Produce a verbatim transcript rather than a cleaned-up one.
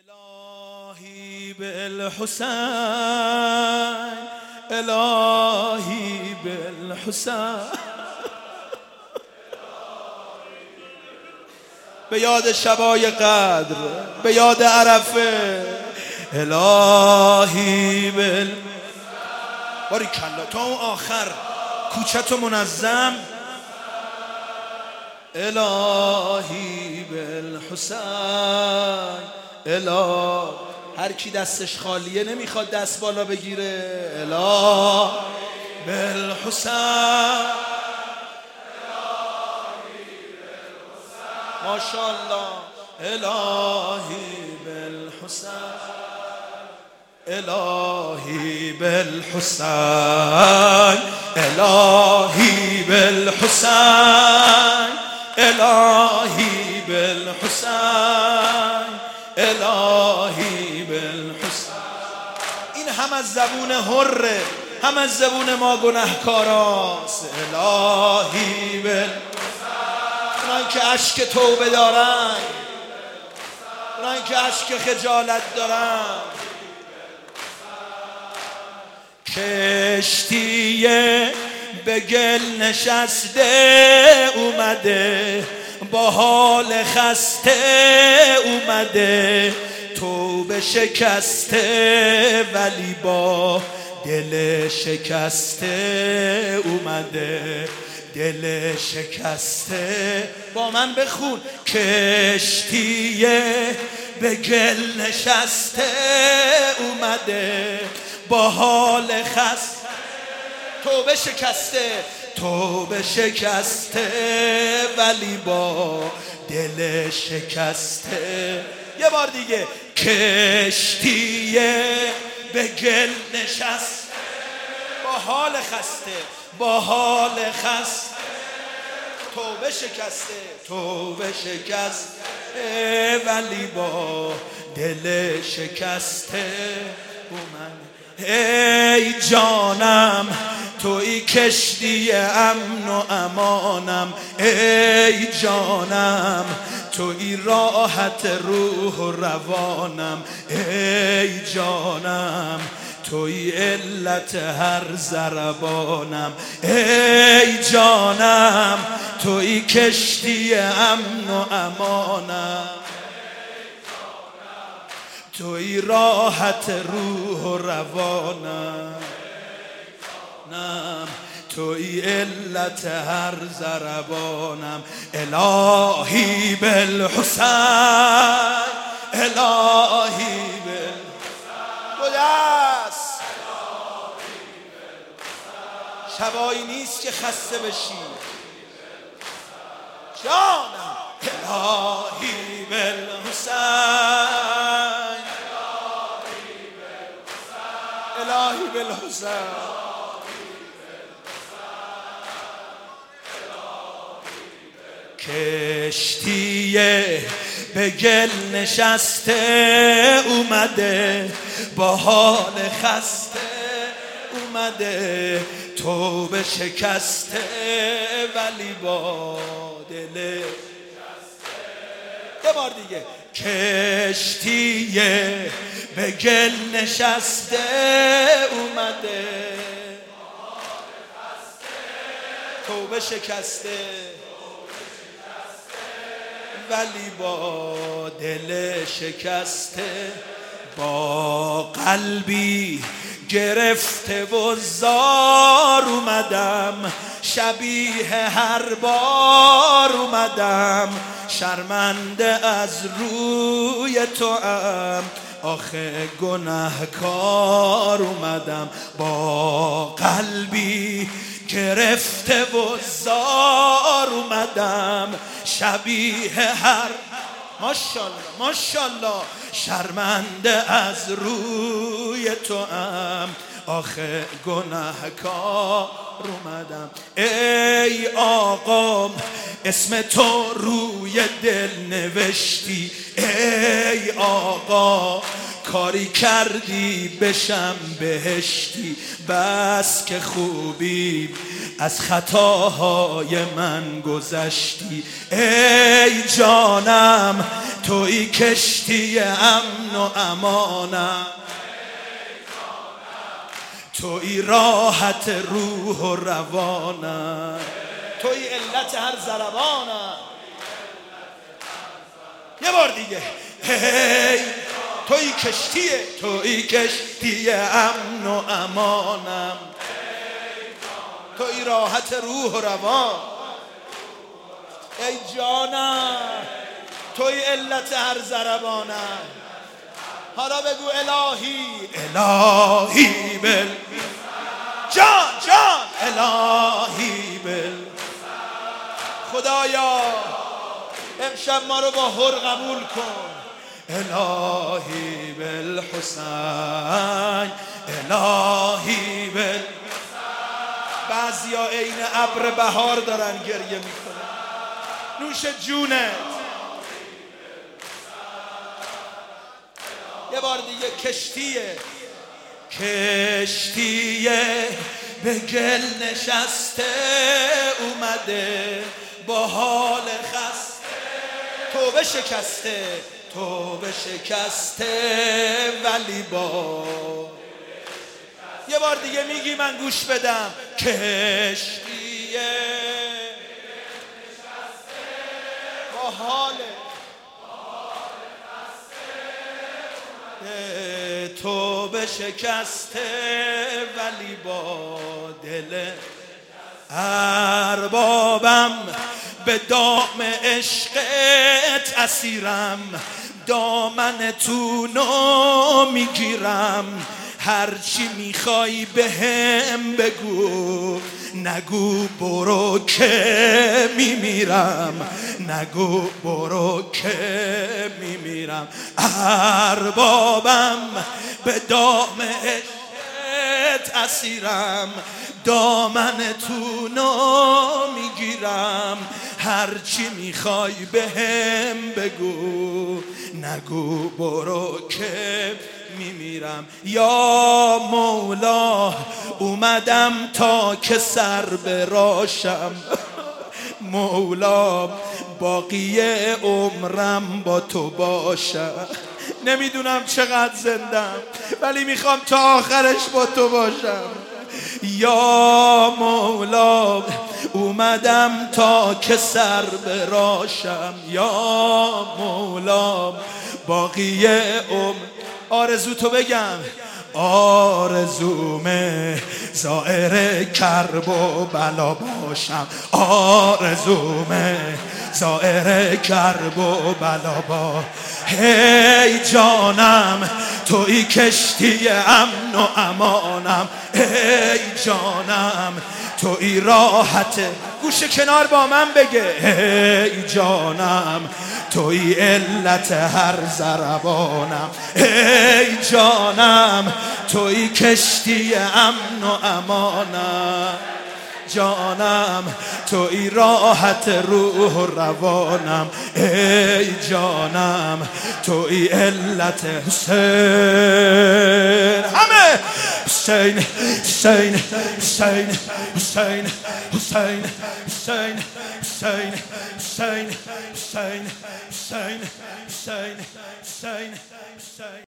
الهی بالحسین الهی بالحسین به یاد شبای قدر، به یاد عرفه، الهی بال باری کلا تا اون آخر کوچه منظم، الهی بالحسین اله. هر کی دستش خالیه نمیخواد دست بالا بگیره. اله بالحسین ماشاءالله. الهی بالحسین الهی بالحسین الهی بالحسین الهی بالحسین الهی بالحسین. این هم از زبون حره، هم از زبون ما گناهکاراست. الهی بالحسین. اونایی که اشک توبه دارن، اونایی که اشک خجالت دارن. کشتی به گل نشسته اومده، با حال خسته اومده، توبه شکسته ولی با دل شکسته اومده، دل شکسته. با من بخون. کشتی به گل نشسته اومده، با حال خسته، توبه شکسته، توبه شکسته ولی با دل شکسته. یه بار دیگه. کشتی به گل نشسته، با حال خسته، با حال خسته، توبه شکسته، توبه شکسته ولی با دل شکسته اومد. ای جانم توی کشتی امن و امانم، ای جانم توی راحت روح و روانم، ای جانم توی علت هر ضربانم، ای جانم توی کشتی امن و امانم، توی راحت روح و روانم، توی علت هر ضربانم. الهی بالحسین الهی بالحسین. دو دست. شبایی نیست که خسته بشی جانم. الهی بالحسین الهی بالحسین. کشتی به گل نشسته اومده، با حال خسته اومده، توبه شکسته ولی با دل شکسته. یه بار دیگه. کشتی به گل نشسته اومده، توبه شکسته ولی با دل شکسته، با قلبی گرفته و زار اومدم، شبیه هر بار اومدم، شرمنده از روی تو ام، آخه گناهکار اومدم. با قلبی گرفته و زار اومدم، شبیه هر ماشاءالله ماشاءالله، شرمنده از روی تو ام، آخه گناهکار اومدم. ای آقا اسم تو روی دل نوشتی، ای آقا کاری کردی بشم بهشتی، بس که خوبی از خطاهای من گذشتی. ای جانم توی کشتی امن و امانم، توی راحت روح و روانم، توی علت هر ضربانم. یه بار دیگه هی توی کشتیه، توی کشتی امن و امانم، توی راحت روح و روان. ای جانم توی علت هر ضربانم. حالا بگو الهی الهی بل جان جان الهی بل. خدایا امشب ما رو با حر قبول کن. الهی بالحسین الهی بل. بعضیا عین ابر بهار دارن گریه میکنن. نوش جونت. یه بار دیگه کشتیه کشتیه به گل نشسته اومده با حال خسته. توبه شکسته توبه شکسته ولی با. یه بار دیگه میگی من گوش بدم. کشتیه با حال توبه شکسته ولی با دل. اربابم به دام عشقت اسیرم، دامن تونو میگیرم. هرچی میخوای بهم بگو، نگو برو که میمیرم، نگو برو که میمیرم. اربابم به دام عشقت اسیرم، دامن تونو میگیرم. هرچی میخوای بهم بگو، نگو برو که میمیرم. یا مولا اومدم تا که سر براشم، مولا باقی عمرم با تو باشم. نمیدونم چقدر زندم ولی میخوام تا آخرش با تو باشم. یا مولا اومدم تا که سر براشم، یا مولا باقی عمر. آرزو تو بگم. آرزومه زائر کرب و بلا باشم، آرزومه زائر کرب و بلا با. هی جانم توی کشتی امن و امانم، ای جانم توی راحت. گوش کنار با من بگه. ای جانم توی علت هر ضربانم، ای جانم توی کشتی امن و امانم. جانم توی راحت روح و روانم، ای جانم توی علت. حسین همه حسین حسین حسین حسین حسین حسین حسین حسین حسین حسین حسین حسین حسین.